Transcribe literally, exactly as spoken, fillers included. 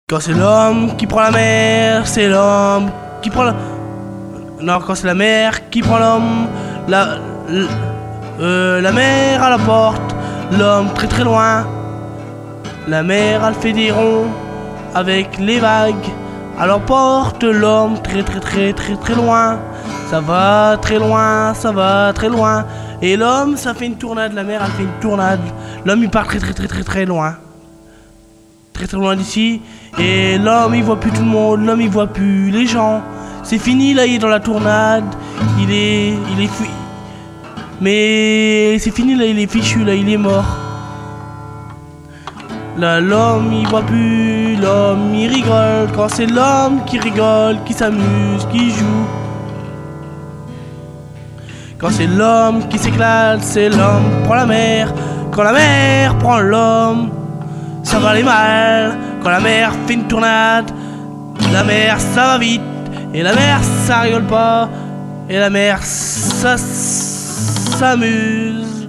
Quand c'est l'homme qui prend la mer, c'est l'homme qui prend la... Non, quand c'est la mer qui prend l'homme, la... La, euh, la mer à la porte, l'homme très très loin. La mer elle fait des ronds avec les vagues. Alors porte l'homme très très très très très loin. Ça va très loin, ça va très loin. Et l'homme ça fait une tournade, la mer elle fait une tournade. L'homme il part très très très très très loin. Très très loin d'ici. Et l'homme il voit plus tout le monde, l'homme il voit plus les gens. C'est fini là, il est dans la tournade. Il est... Il est fui. Mais c'est fini là, il est fichu là, il est mort. Là l'homme il voit plus, l'homme il rigole. Quand c'est l'homme qui rigole, qui s'amuse, qui joue. Quand c'est l'homme qui s'éclate, c'est l'homme qui prend la mer. Quand la mer prend l'homme, ça va aller mal. Quand la mer fait une tournade, la mer ça va vite. Et la mer ça rigole pas. Et la mer ça s'amuse.